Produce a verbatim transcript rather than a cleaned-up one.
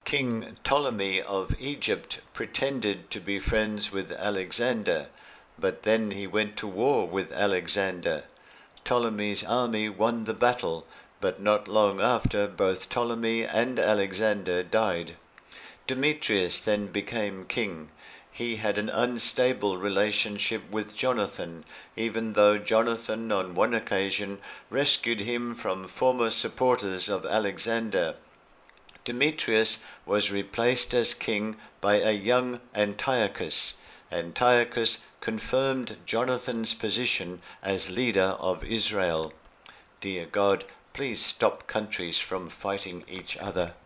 King Ptolemy of Egypt pretended to be friends with Alexander, but then he went to war with Alexander. Ptolemy's army won the battle, but not long after both Ptolemy and Alexander died. Demetrius then became king. He had an unstable relationship with Jonathan, even though Jonathan on one occasion rescued him from former supporters of Alexander. Demetrius was replaced as king by a young Antiochus. Antiochus confirmed Jonathan's position as leader of Israel. Dear God, please stop countries from fighting each other.